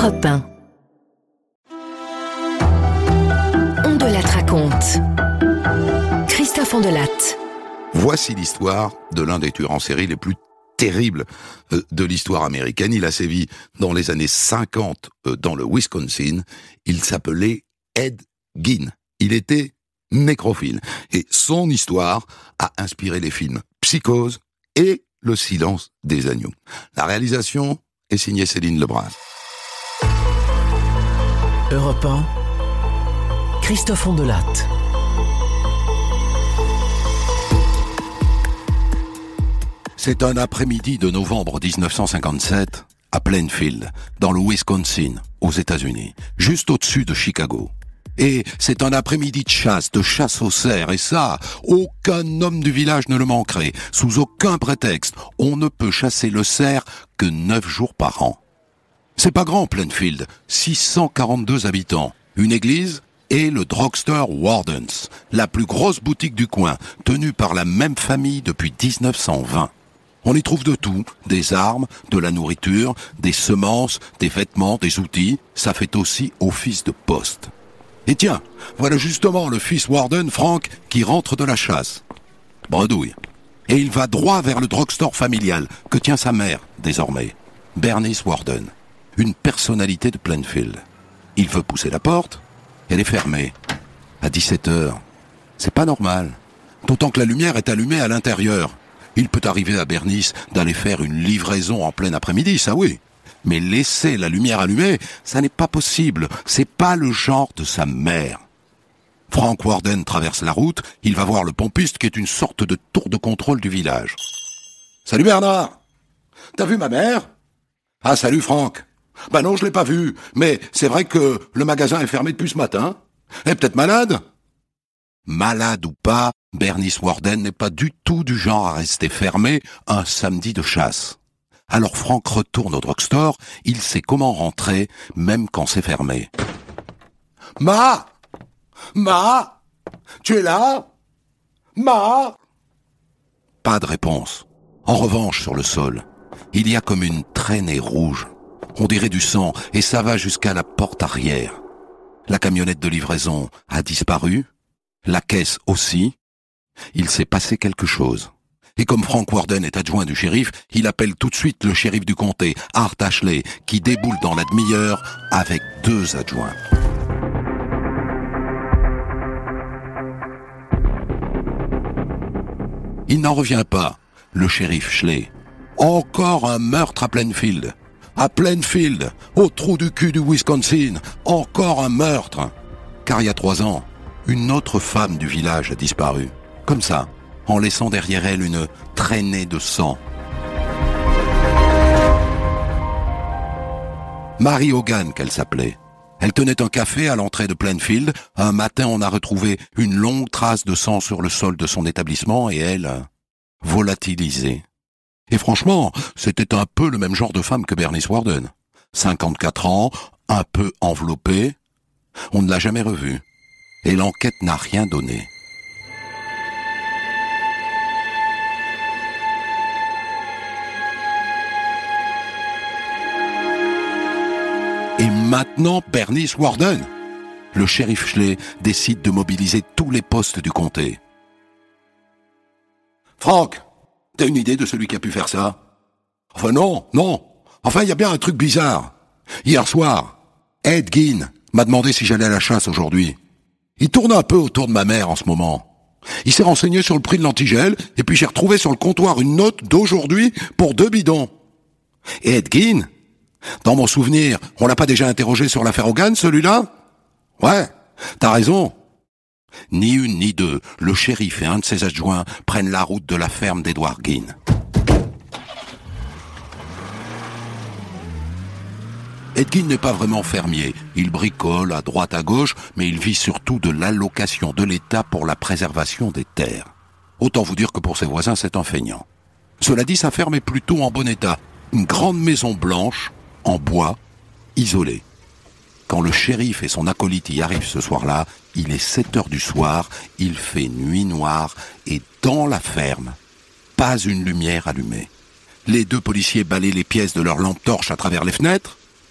Europe 1. On de la raconte. Christophe Ondelatte. Voici l'histoire de l'un des tueurs en série les plus terribles de l'histoire américaine. Il a sévi dans les années 50 dans le Wisconsin. Il s'appelait Ed Gein. Il était nécrophile. Et son histoire a inspiré les films Psychose et Le silence des agneaux. La réalisation est signée Céline Lebras. Europe 1, Christophe Ondelatte. C'est un après-midi de novembre 1957 à Plainfield, dans le Wisconsin, aux États-Unis, juste au-dessus de Chicago. Et c'est un après-midi de chasse aux cerfs, et ça, aucun homme du village ne le manquerait. Sous aucun prétexte, on ne peut chasser le cerf que 9 jours par an. C'est pas grand, Plainfield, 642 habitants, une église et le drugstore Wardens, la plus grosse boutique du coin, tenue par la même famille depuis 1920. On y trouve de tout, des armes, de la nourriture, des semences, des vêtements, des outils. Ça fait aussi office de poste. Et tiens, voilà justement le fils Warden, Frank, qui rentre de la chasse. Bredouille. Et il va droit vers le drugstore familial que tient sa mère, désormais, Bernice Warden, une personnalité de Plainfield. Il veut pousser la porte, elle est fermée. À 17h, c'est pas normal. D'autant que la lumière est allumée à l'intérieur. Il peut arriver à Bernice d'aller faire une livraison en plein après-midi, ça oui. Mais laisser la lumière allumée, ça n'est pas possible. C'est pas le genre de sa mère. Frank Warden traverse la route, il va voir le pompiste qui est une sorte de tour de contrôle du village. « Salut Bernard! T'as vu ma mère? »« Ah salut Frank! Bah non, je l'ai pas vue, mais c'est vrai que le magasin est fermé depuis ce matin. Elle est peut-être malade? » Malade ou pas, Bernice Warden n'est pas du tout du genre à rester fermé un samedi de chasse. Alors Frank retourne au drugstore, il sait comment rentrer, même quand c'est fermé. « Ma! Tu es là? Ma ?» Pas de réponse. En revanche, sur le sol, il y a comme une traînée rouge. On dirait du sang, et ça va jusqu'à la porte arrière. La camionnette de livraison a disparu, la caisse aussi. Il s'est passé quelque chose. Et comme Frank Warden est adjoint du shérif, il appelle tout de suite le shérif du comté, Art Ashley, qui déboule dans la demi-heure avec 2 adjoints. Il n'en revient pas, le shérif Ashley. Encore un meurtre à Plainfield. À Plainfield, au trou du cul du Wisconsin, encore un meurtre. Car il y a 3 ans, une autre femme du village a disparu. Comme ça, en laissant derrière elle une traînée de sang. Mary Hogan, qu'elle s'appelait. Elle tenait un café à l'entrée de Plainfield. Un matin, on a retrouvé une longue trace de sang sur le sol de son établissement et elle, volatilisée. Et franchement, c'était un peu le même genre de femme que Bernice Warden. 54 ans, un peu enveloppée. On ne l'a jamais revue. Et l'enquête n'a rien donné. Et maintenant, Bernice Warden. Le shérif Ashley décide de mobiliser tous les postes du comté. Frank, t'as une idée de celui qui a pu faire ça? Enfin non. Enfin, il y a bien un truc bizarre. Hier soir, Ed Gein m'a demandé si j'allais à la chasse aujourd'hui. Il tourne un peu autour de ma mère en ce moment. Il s'est renseigné sur le prix de l'antigel, et puis j'ai retrouvé sur le comptoir une note d'aujourd'hui pour 2 bidons. Et Ed Gein, dans mon souvenir, on l'a pas déjà interrogé sur l'affaire Hogan, celui-là? Ouais, t'as raison. Ni une ni deux, le shérif et un de ses adjoints prennent la route de la ferme d'Edward Gein. Ed Gein n'est pas vraiment fermier. Il bricole à droite à gauche, mais il vit surtout de l'allocation de l'État pour la préservation des terres. Autant vous dire que pour ses voisins, c'est un feignant. Cela dit, sa ferme est plutôt en bon état. Une grande maison blanche, en bois, isolée. Quand le shérif et son acolyte y arrivent ce soir-là, il est 7h du soir, il fait nuit noire, et dans la ferme, pas une lumière allumée. Les 2 policiers balaient les pièces de leurs lampes torches à travers les fenêtres.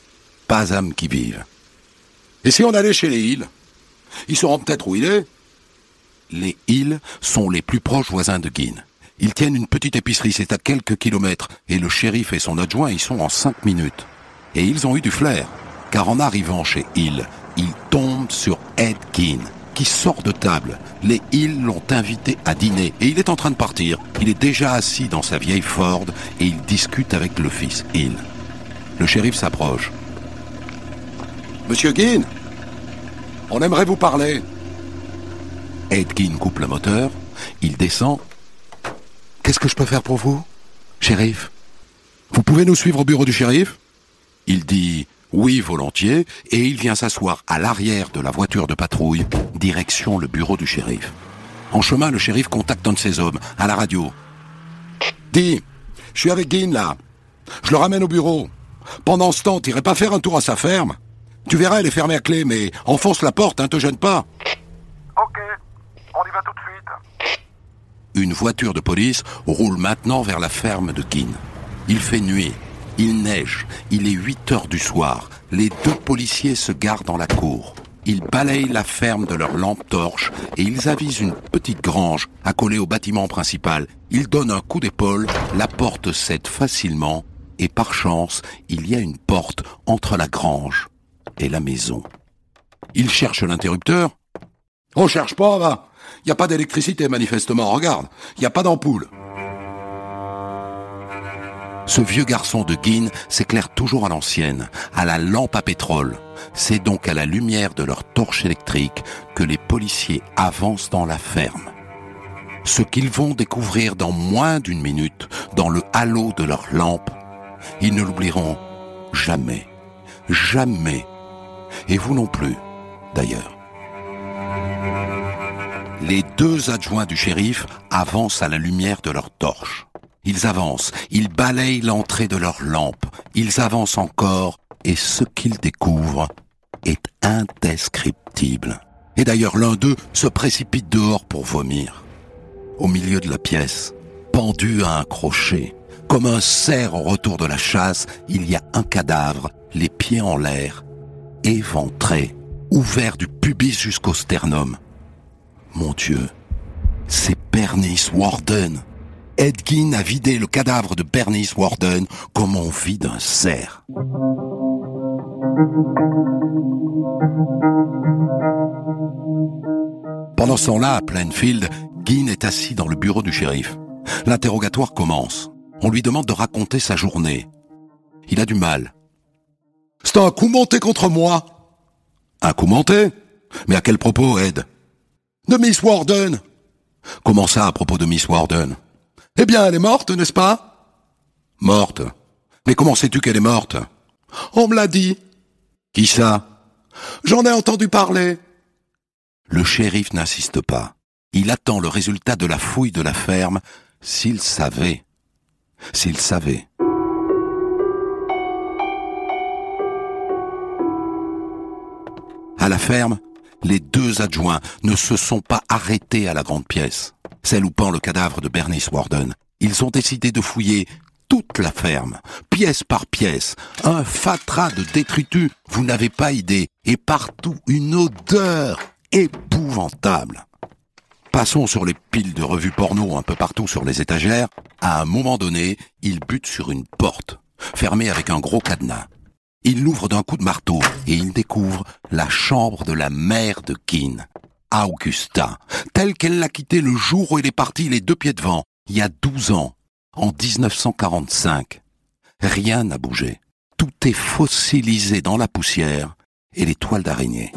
pas âme qui vive. Et si on allait chez les Hill? Ils sauront peut-être où il est. Les Hill sont les plus proches voisins de Guin. Ils tiennent une petite épicerie, c'est à quelques kilomètres, et le shérif et son adjoint y sont en 5 minutes. Et ils ont eu du flair, car en arrivant chez Hill, ils tombent sur Ed Gein, qui sort de table. Les Hill l'ont invité à dîner, et il est en train de partir. Il est déjà assis dans sa vieille Ford, et il discute avec le fils Hill. Le shérif s'approche. « Monsieur Gein, on aimerait vous parler. » Ed Gein coupe le moteur, il descend. « Qu'est-ce que je peux faire pour vous, shérif? Vous pouvez nous suivre au bureau du shérif ?» Il dit « oui, volontiers » et il vient s'asseoir à l'arrière de la voiture de patrouille, direction le bureau du shérif. En chemin, le shérif contacte un de ses hommes, à la radio. « Dis, je suis avec Gein là. Je le ramène au bureau. Pendant ce temps, t'irais pas faire un tour à sa ferme? Tu verras, elle est fermée à clé, mais enfonce la porte, hein, te gêne pas. » Ok, on y va tout de suite. Une voiture de police roule maintenant vers la ferme de Gein. Il fait nuit, il neige, il est 8 heures du soir. Les 2 policiers se garent dans la cour. Ils balayent la ferme de leurs lampes torches et ils avisent une petite grange accolée au bâtiment principal. Ils donnent un coup d'épaule, la porte cède facilement et par chance, il y a une porte entre la grange et la maison. Ils cherchent l'interrupteur. On cherche pas, va. Il n'y a pas d'électricité, manifestement. Regarde, il n'y a pas d'ampoule. Ce vieux garçon de Gein s'éclaire toujours à l'ancienne, à la lampe à pétrole. C'est donc à la lumière de leur torche électrique que les policiers avancent dans la ferme. Ce qu'ils vont découvrir dans moins d'une minute, dans le halo de leur lampe, ils ne l'oublieront jamais. Jamais. Et vous non plus, d'ailleurs. Les 2 adjoints du shérif avancent à la lumière de leur torche. Ils avancent, ils balayent l'entrée de leur lampe, ils avancent encore, et ce qu'ils découvrent est indescriptible. Et d'ailleurs, l'un d'eux se précipite dehors pour vomir. Au milieu de la pièce, pendu à un crochet, comme un cerf au retour de la chasse, il y a un cadavre, les pieds en l'air, éventré, ouvert du pubis jusqu'au sternum. Mon Dieu, c'est Bernice Warden. Ed Gein a vidé le cadavre de Bernice Warden comme on vide un cerf. Pendant ce temps-là, à Plainfield, Gein est assis dans le bureau du shérif. L'interrogatoire commence. On lui demande de raconter sa journée. Il a du mal. « C'est un coup monté contre moi. »« Un coup monté? Mais à quel propos, Ed ?»« De Miss Warden. »« Comment ça, à propos de Miss Warden ?»« Eh bien, elle est morte, n'est-ce pas ?»« Morte? Mais comment sais-tu qu'elle est morte ?»« On me l'a dit. »« Qui ça ?»« J'en ai entendu parler. » Le shérif n'insiste pas. Il attend le résultat de la fouille de la ferme, s'il savait. S'il savait. À la ferme, les 2 adjoints ne se sont pas arrêtés à la grande pièce, celle où pend le cadavre de Bernice Warden. Ils ont décidé de fouiller toute la ferme, pièce par pièce, un fatras de détritus, vous n'avez pas idée, et partout une odeur épouvantable. Passons sur les piles de revues porno un peu partout sur les étagères. À un moment donné, ils butent sur une porte, fermée avec un gros cadenas. Ils l'ouvrent d'un coup de marteau et ils découvrent la chambre de la mère de Gein, Augusta, telle qu'elle l'a quittée le jour où elle est partie les 2 pieds devant, il y a 12 ans, en 1945. Rien n'a bougé. Tout est fossilisé dans la poussière et les toiles d'araignée.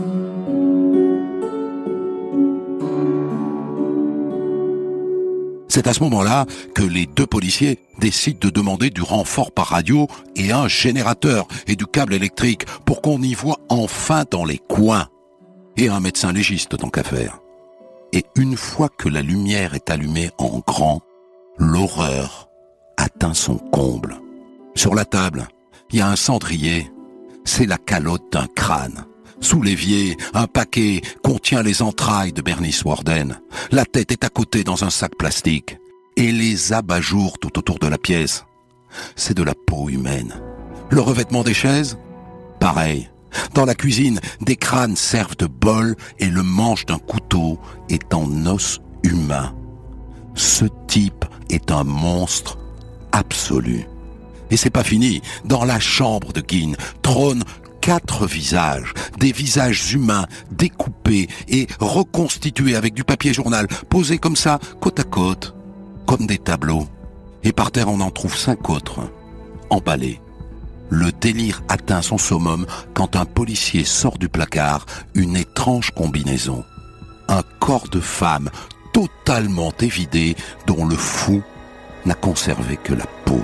C'est à ce moment-là que les 2 policiers décident de demander du renfort par radio et un générateur et du câble électrique pour qu'on y voit enfin dans les coins. Et un médecin légiste tant qu'à faire. Et une fois que la lumière est allumée en grand, l'horreur atteint son comble. Sur la table, il y a un cendrier. C'est la calotte d'un crâne. Sous l'évier, un paquet contient les entrailles de Bernice Warden. La tête est à côté dans un sac plastique. Et les abat-jours tout autour de la pièce. C'est de la peau humaine. Le revêtement des chaises? pareil. Dans la cuisine, des crânes servent de bol et le manche d'un couteau est en os humain. Ce type est un monstre absolu. Et c'est pas fini. Dans la chambre de Gin trônent 4 visages, des visages humains découpés et reconstitués avec du papier journal, posés comme ça, côte à côte, comme des tableaux. Et par terre, on en trouve 5 autres, emballés. Le délire atteint son summum quand un policier sort du placard une étrange combinaison. Un corps de femme totalement évidé dont le fou n'a conservé que la peau.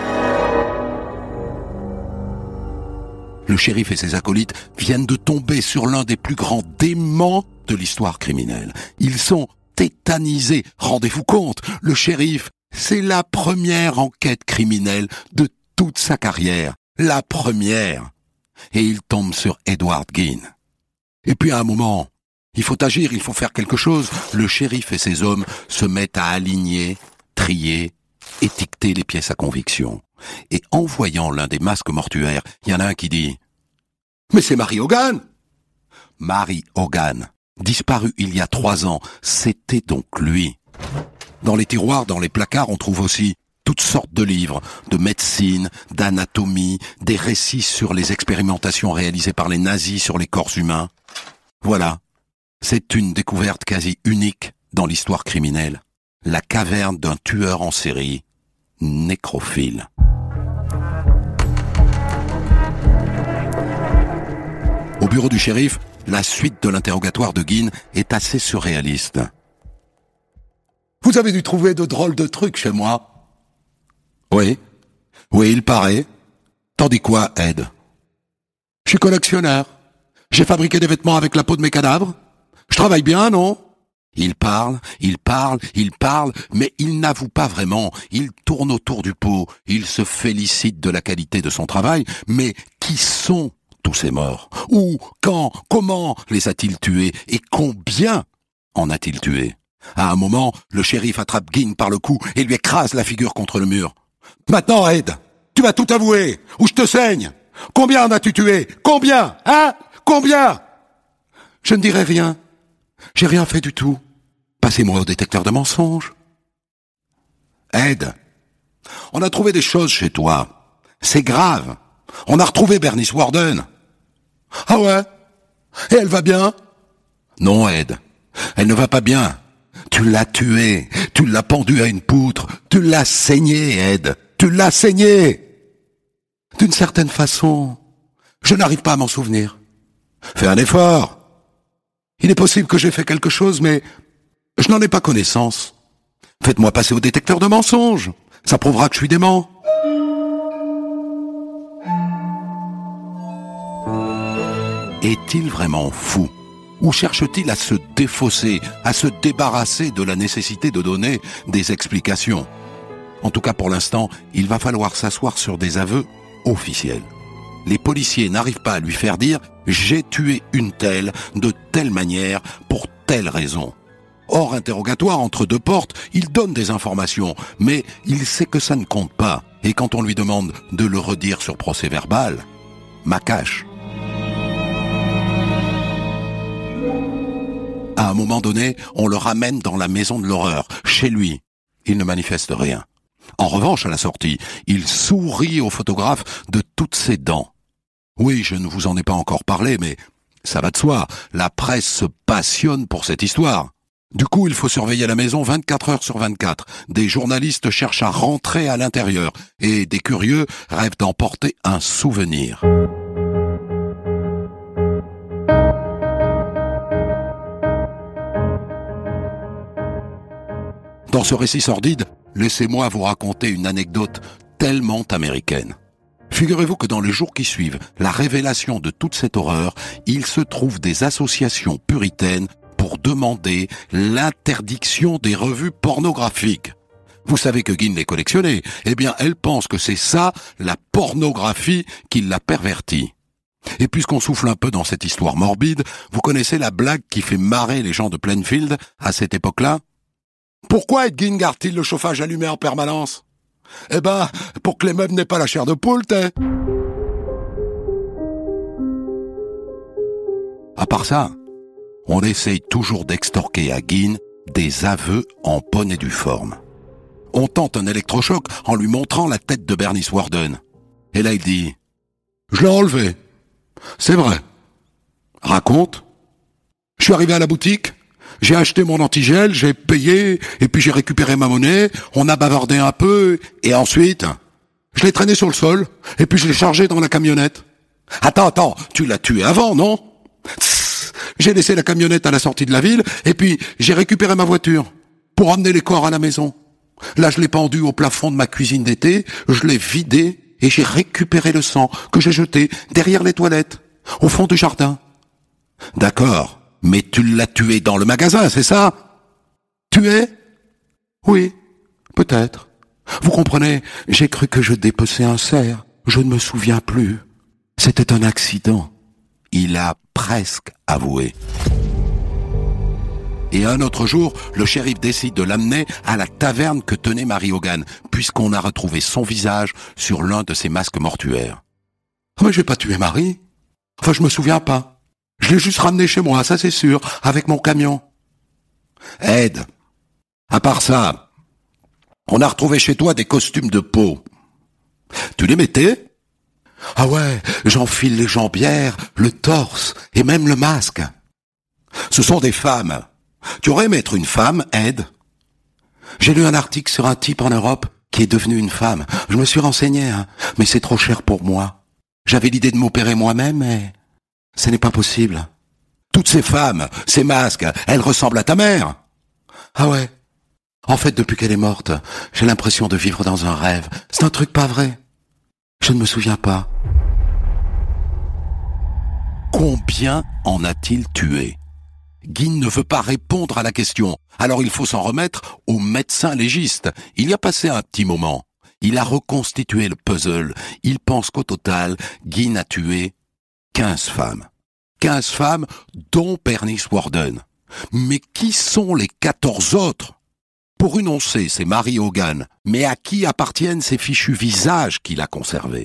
Le shérif et ses acolytes viennent de tomber sur l'un des plus grands déments de l'histoire criminelle. Ils sont tétanisés. Rendez-vous compte, le shérif, c'est la première enquête criminelle de toute sa carrière. La première. Et il tombe sur Edward Gin. Et puis à un moment, il faut agir, il faut faire quelque chose. Le shérif et ses hommes se mettent à aligner, trier, étiqueter les pièces à conviction. Et en voyant l'un des masques mortuaires, il y en a un qui dit « Mais c'est Mary Hogan !» Mary Hogan, disparu il y a 3 ans, c'était donc lui. Dans les tiroirs, dans les placards, on trouve aussi toutes sortes de livres, de médecine, d'anatomie, des récits sur les expérimentations réalisées par les nazis sur les corps humains. Voilà, c'est une découverte quasi unique dans l'histoire criminelle. La caverne d'un tueur en série, nécrophile. Au bureau du shérif, la suite de l'interrogatoire de Gin est assez surréaliste. « Vous avez dû trouver de drôles de trucs chez moi. » Oui, il paraît. T'en dis quoi, Ed ? Je suis collectionneur. J'ai fabriqué des vêtements avec la peau de mes cadavres. Je travaille bien, non ? Il parle, mais il n'avoue pas vraiment. Il tourne autour du pot. Il se félicite de la qualité de son travail. Mais qui sont tous ces morts ? Où, quand, comment les a-t-il tués ? Et combien en a-t-il tué ? À un moment, le shérif attrape Gin par le cou et lui écrase la figure contre le mur. « Maintenant, Ed, tu vas tout avouer, ou je te saigne. Combien en as-tu tué ? Combien ? Hein ? Combien ?» Je ne dirai rien. J'ai rien fait du tout. Passez-moi au détecteur de mensonges. Ed, on a trouvé des choses chez toi. C'est grave. On a retrouvé Bernice Warden. Ah ouais ? Et elle va bien ? Non, Ed, elle ne va pas bien. Tu l'as tuée, tu l'as pendue à une poutre, tu l'as saignée, Ed, tu l'as saignée. D'une certaine façon, je n'arrive pas à m'en souvenir. Fais un effort. Il est possible que j'ai fait quelque chose, mais je n'en ai pas connaissance. Faites-moi passer au détecteur de mensonges. Ça prouvera que je suis dément. Est-il vraiment fou ? Ou cherche-t-il à se défausser, à se débarrasser de la nécessité de donner des explications ? En tout cas, pour l'instant, il va falloir s'asseoir sur des aveux officiels. Les policiers n'arrivent pas à lui faire dire « j'ai tué une telle, de telle manière, pour telle raison ». Hors interrogatoire, entre 2 portes, il donne des informations, mais il sait que ça ne compte pas. Et quand on lui demande de le redire sur procès-verbal, macache. À un moment donné, on le ramène dans la maison de l'horreur, chez lui. Il ne manifeste rien. En revanche, à la sortie, il sourit au photographe de toutes ses dents. Oui, je ne vous en ai pas encore parlé, mais ça va de soi. La presse se passionne pour cette histoire. Du coup, il faut surveiller la maison 24 heures sur 24. Des journalistes cherchent à rentrer à l'intérieur et des curieux rêvent d'emporter un souvenir. Dans ce récit sordide, laissez-moi vous raconter une anecdote tellement américaine. Figurez-vous que dans les jours qui suivent la révélation de toute cette horreur, il se trouve des associations puritaines pour demander l'interdiction des revues pornographiques. Vous savez que Gin les collectionnait. Eh bien, elle pense que c'est ça, la pornographie, qui l'a pervertie. Et puisqu'on souffle un peu dans cette histoire morbide, vous connaissez la blague qui fait marrer les gens de Plainfield à cette époque-là ? Pourquoi Ed Gein garde-t-il le chauffage allumé en permanence ? Eh ben, pour que les meubles n'aient pas la chair de poule, t'es. À part ça, on essaye toujours d'extorquer à Gin des aveux en bonne et due forme. On tente un électrochoc en lui montrant la tête de Bernice Warden. Et là, il dit « Je l'ai enlevé. C'est vrai. » Raconte. Je suis arrivé à la boutique, j'ai acheté mon antigel, j'ai payé, et puis j'ai récupéré ma monnaie, on a bavardé un peu, et ensuite, je l'ai traîné sur le sol, et puis je l'ai chargé dans la camionnette. Attends, tu l'as tué avant, non? Tss, j'ai laissé la camionnette à la sortie de la ville, et puis j'ai récupéré ma voiture, pour emmener les corps à la maison. Là, je l'ai pendu au plafond de ma cuisine d'été, je l'ai vidé, et j'ai récupéré le sang que j'ai jeté derrière les toilettes, au fond du jardin. D'accord, mais tu l'as tué dans le magasin, c'est ça? Tué? Oui, peut-être. Vous comprenez, j'ai cru que je dépeçais un cerf. Je ne me souviens plus. C'était un accident. Il a presque avoué. Et un autre jour, le shérif décide de l'amener à la taverne que tenait Mary Hogan, puisqu'on a retrouvé son visage sur l'un de ses masques mortuaires. « Mais j'ai pas tué Marie. Enfin, je me souviens pas. Je l'ai juste ramené chez moi, ça c'est sûr, avec mon camion. » Ed, à part ça, on a retrouvé chez toi des costumes de peau. Tu les mettais? Ah ouais, j'enfile les jambières, le torse et même le masque. Ce sont des femmes. Tu aurais aimé être une femme, Ed? J'ai lu un article sur un type en Europe qui est devenu une femme. Je me suis renseigné, mais c'est trop cher pour moi. J'avais l'idée de m'opérer moi-même, mais ce n'est pas possible. Toutes ces femmes, ces masques, elles ressemblent à ta mère. Ah ouais. En fait, depuis qu'elle est morte, j'ai l'impression de vivre dans un rêve. C'est un truc pas vrai. Je ne me souviens pas. Combien en a-t-il tué? Gin ne veut pas répondre à la question. Alors il faut s'en remettre au médecin légiste. Il y a passé un petit moment. Il a reconstitué le puzzle. Il pense qu'au total, Gin a tué 15 femmes. 15 femmes, dont Bernice Warden. Mais qui sont les 14 autres? Pour une on sait, c'est Mary Hogan. Mais à qui appartiennent ces fichus visages qu'il a conservés?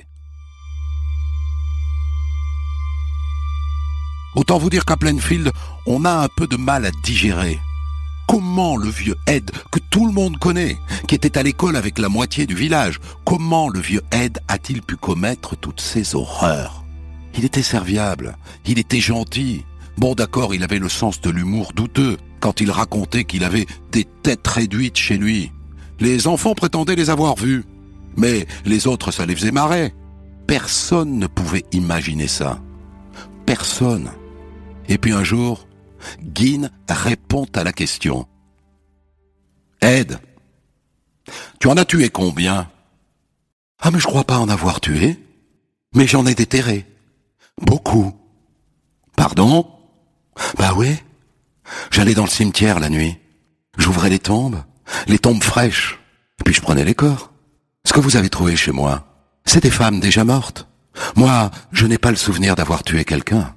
Autant vous dire qu'à Plainfield, on a un peu de mal à digérer. Comment le vieux Ed, que tout le monde connaît, qui était à l'école avec la moitié du village, comment le vieux Ed a-t-il pu commettre toutes ces horreurs? Il était serviable, il était gentil. Bon d'accord, il avait le sens de l'humour douteux quand il racontait qu'il avait des têtes réduites chez lui. Les enfants prétendaient les avoir vues, mais les autres ça les faisait marrer. Personne ne pouvait imaginer ça. Personne. Et puis un jour, Gin répond à la question. Ed, tu en as tué combien? Ah mais je crois pas en avoir tué, mais j'en ai déterré. Beaucoup. Pardon? Bah oui. J'allais dans le cimetière la nuit. J'ouvrais les tombes fraîches. Et puis je prenais les corps. Ce que vous avez trouvé chez moi, c'est des femmes déjà mortes. Moi, je n'ai pas le souvenir d'avoir tué quelqu'un.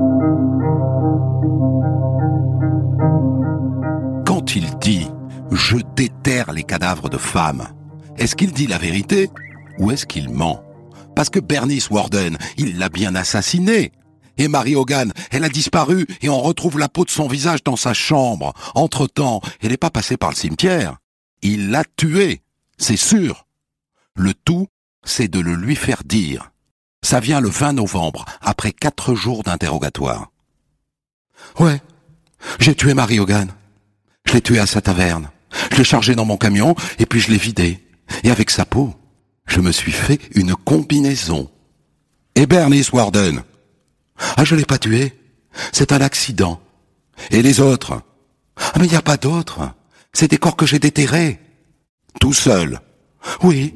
Quand il dit « je déterre les cadavres de femmes », est-ce qu'il dit la vérité ou est-ce qu'il ment? Parce que Bernice Warden, il l'a bien assassinée. Et Mary Hogan, elle a disparu et on retrouve la peau de son visage dans sa chambre. Entre-temps, elle n'est pas passée par le cimetière. Il l'a tuée, c'est sûr. Le tout, c'est de le lui faire dire. Ça vient le 20 novembre, après 4 jours d'interrogatoire. Ouais, j'ai tué Mary Hogan. Je l'ai tuée à sa taverne. Je l'ai chargée dans mon camion et puis je l'ai vidée. Et avec sa peau, je me suis fait une combinaison. Et Bernice Warden? Ah, je l'ai pas tué. C'est un accident. Et les autres? Ah, mais il n'y a pas d'autres. C'est des corps que j'ai déterrés. Tout seul? Oui.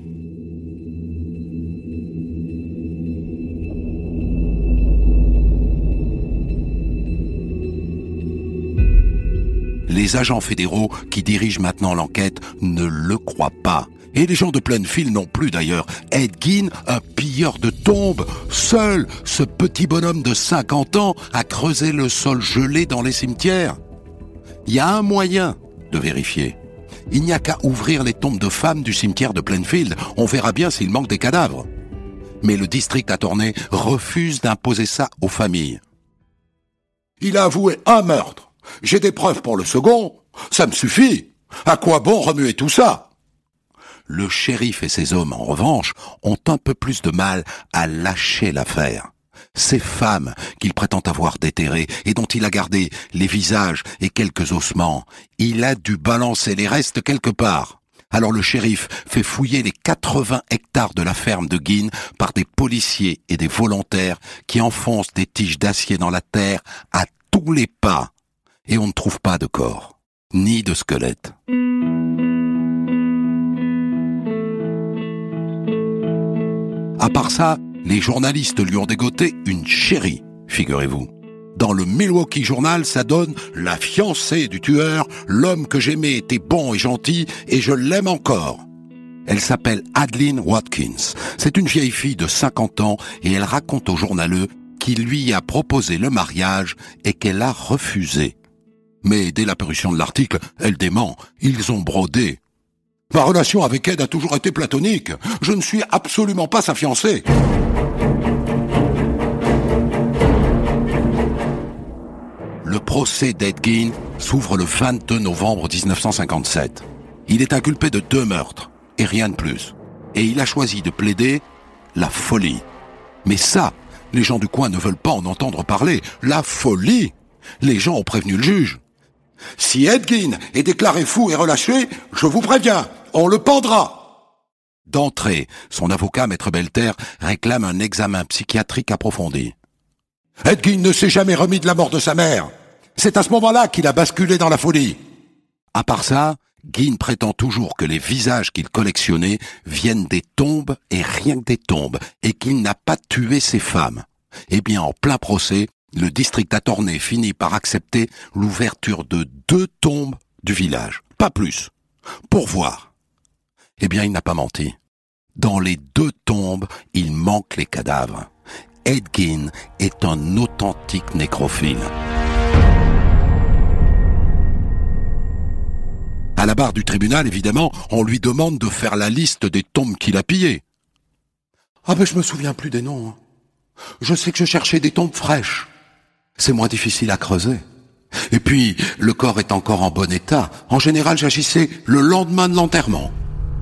Les agents fédéraux qui dirigent maintenant l'enquête ne le croient pas. Et les gens de Plainfield non plus d'ailleurs. Ed Gin, un pilleur de tombes, seul, ce petit bonhomme de 50 ans, a creusé le sol gelé dans les cimetières. Il y a un moyen de vérifier. Il n'y a qu'à ouvrir les tombes de femmes du cimetière de Plainfield. On verra bien s'il manque des cadavres. Mais le district attorney refuse d'imposer ça aux familles. Il a avoué un meurtre. J'ai des preuves pour le second. Ça me suffit. À quoi bon remuer tout ça? Le shérif et ses hommes, en revanche, ont un peu plus de mal à lâcher l'affaire. Ces femmes qu'il prétend avoir déterrées et dont il a gardé les visages et quelques ossements, il a dû balancer les restes quelque part. Alors le shérif fait fouiller les 80 hectares de la ferme de Guin par des policiers et des volontaires qui enfoncent des tiges d'acier dans la terre à tous les pas. Et on ne trouve pas de corps, ni de squelette. À part ça, les journalistes lui ont dégoté une chérie, figurez-vous. Dans le Milwaukee Journal, ça donne « La fiancée du tueur, l'homme que j'aimais était bon et gentil et je l'aime encore ». Elle s'appelle Adeline Watkins. C'est une vieille fille de 50 ans et elle raconte au journaleux qu'il lui a proposé le mariage et qu'elle a refusé. Mais dès la parution de l'article, elle dément. Ils ont brodé. Ma relation avec Ed a toujours été platonique. Je ne suis absolument pas sa fiancée. Le procès d'Ed Gein s'ouvre le 22 novembre 1957. Il est inculpé de 2 meurtres, et rien de plus. Et il a choisi de plaider la folie. Mais ça, les gens du coin ne veulent pas en entendre parler. La folie! Les gens ont prévenu le juge. Si Ed Gein est déclaré fou et relâché, je vous préviens, on le pendra. D'entrée, son avocat, Maître Belter, réclame un examen psychiatrique approfondi. Ed Gein ne s'est jamais remis de la mort de sa mère. C'est à ce moment-là qu'il a basculé dans la folie. À part ça, Gein prétend toujours que les visages qu'il collectionnait viennent des tombes et rien que des tombes, et qu'il n'a pas tué ces femmes. Eh bien, en plein procès, le district attorney finit par accepter l'ouverture de 2 tombes du village. Pas plus. Pour voir. Eh bien, il n'a pas menti. Dans les 2 tombes, il manque les cadavres. Ed Gein est un authentique nécrophile. À la barre du tribunal, évidemment, on lui demande de faire la liste des tombes qu'il a pillées. Ah ben je me souviens plus des noms. Je sais que je cherchais des tombes fraîches. C'est moins difficile à creuser. Et puis, le corps est encore en bon état. En général, j'agissais le lendemain de l'enterrement.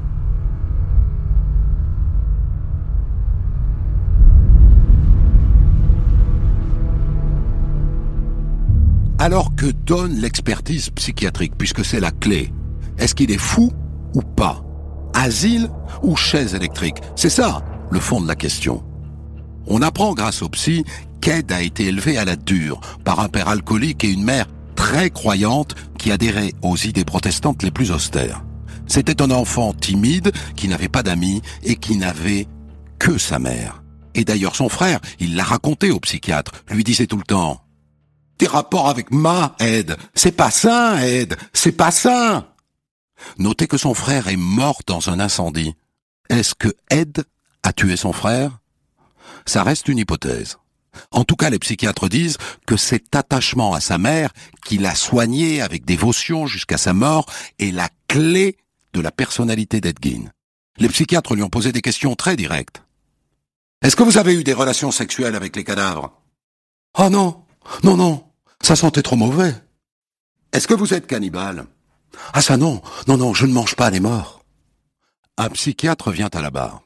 Alors que donne l'expertise psychiatrique, puisque c'est la clé? Est-ce qu'il est fou ou pas? Asile ou chaise électrique? C'est ça, le fond de la question. On apprend grâce au psy qu'Ed a été élevé à la dure par un père alcoolique et une mère très croyante qui adhérait aux idées protestantes les plus austères. C'était un enfant timide qui n'avait pas d'amis et qui n'avait que sa mère. Et d'ailleurs son frère, il l'a raconté au psychiatre, lui disait tout le temps « Tes rapports avec Ed, c'est pas sain, Ed, c'est pas sain !» Notez que son frère est mort dans un incendie. Est-ce que Ed a tué son frère? Ça reste une hypothèse. En tout cas, les psychiatres disent que cet attachement à sa mère, qu'il a soigné avec dévotion jusqu'à sa mort, est la clé de la personnalité d'Ed Gein. Les psychiatres lui ont posé des questions très directes. Est-ce que vous avez eu des relations sexuelles avec les cadavres? Ah non, non, ça sentait trop mauvais. Est-ce que vous êtes cannibale? Ah ça non, je ne mange pas les morts. Un psychiatre vient à la barre.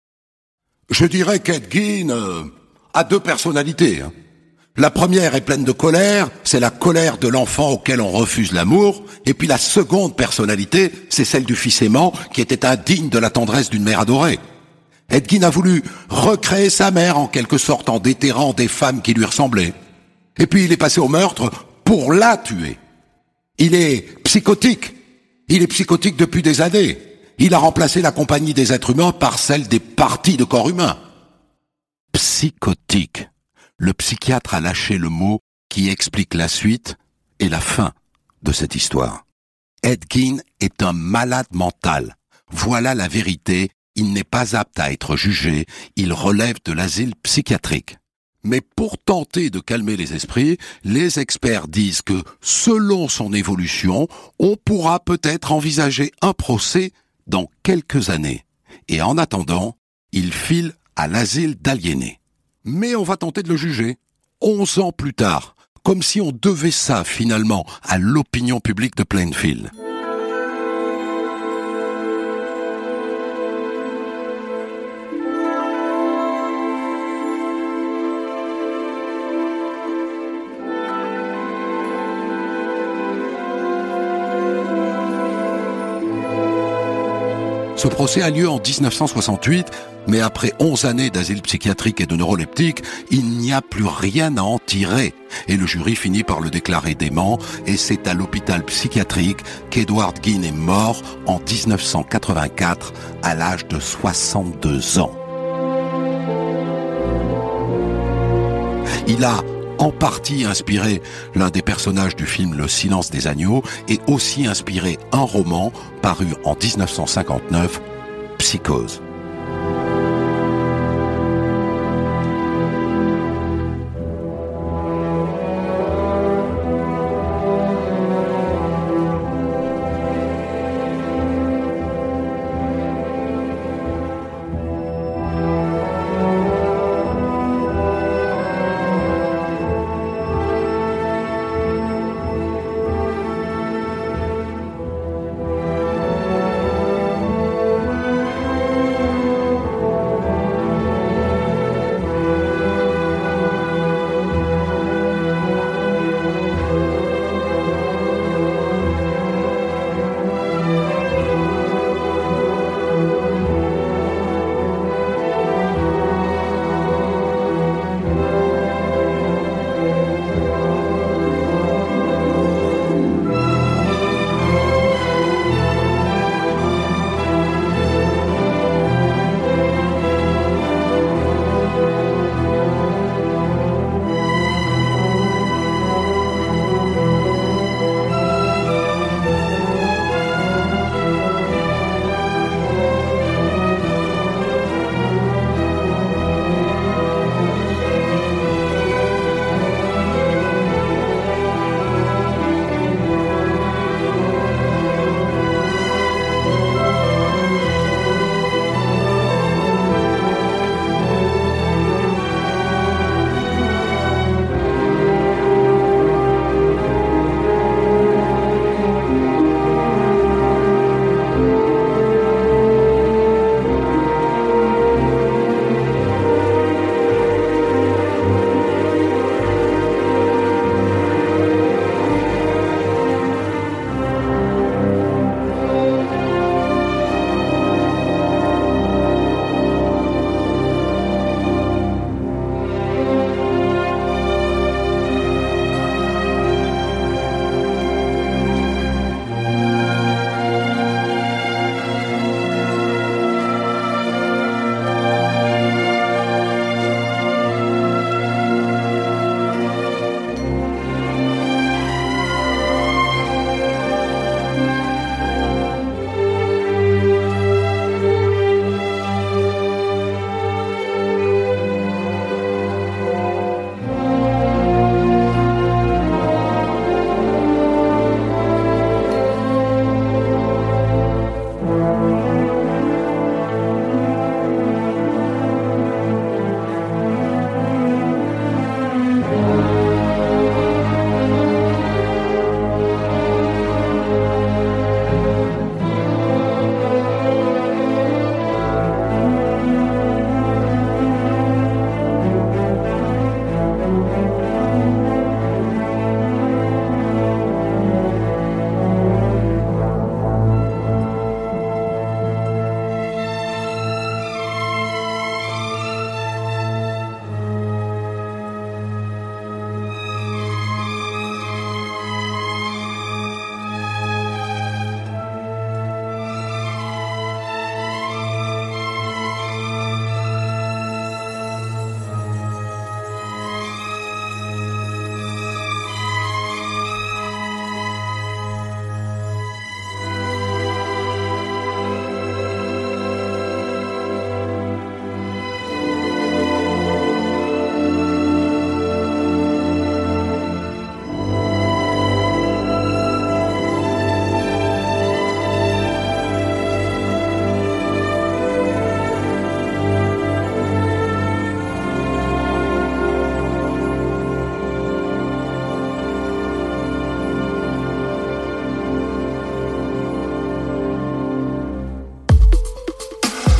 Je dirais qu'Ed Gein a 2 personnalités. La première est pleine de colère, c'est la colère de l'enfant auquel on refuse l'amour, et puis la seconde personnalité, c'est celle du fils aimant qui était indigne de la tendresse d'une mère adorée. Ed Gein a voulu recréer sa mère en quelque sorte en déterrant des femmes qui lui ressemblaient. Et puis il est passé au meurtre pour la tuer. Il est psychotique. Il est psychotique depuis des années. Il a remplacé la compagnie des êtres humains par celle des parties de corps humains. Psychotique. Le psychiatre a lâché le mot qui explique la suite et la fin de cette histoire. Ed Gein est un malade mental. Voilà la vérité. Il n'est pas apte à être jugé. Il relève de l'asile psychiatrique. Mais pour tenter de calmer les esprits, les experts disent que, selon son évolution, on pourra peut-être envisager un procès dans quelques années. Et en attendant, il file à l'asile d'aliénés. Mais on va tenter de le juger. 11 ans plus tard, comme si on devait ça finalement à l'opinion publique de Plainfield. Ce procès a lieu en 1968, mais après 11 années d'asile psychiatrique et de neuroleptique, il n'y a plus rien à en tirer. Et le jury finit par le déclarer dément, et c'est à l'hôpital psychiatrique qu'Edward Gein est mort en 1984, à l'âge de 62 ans. Il a en partie inspiré l'un des personnages du film Le Silence des agneaux et aussi inspiré un roman paru en 1959, Psychose.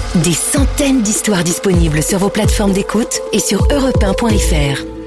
Des centaines d'histoires disponibles sur vos plateformes d'écoute et sur europe1.fr.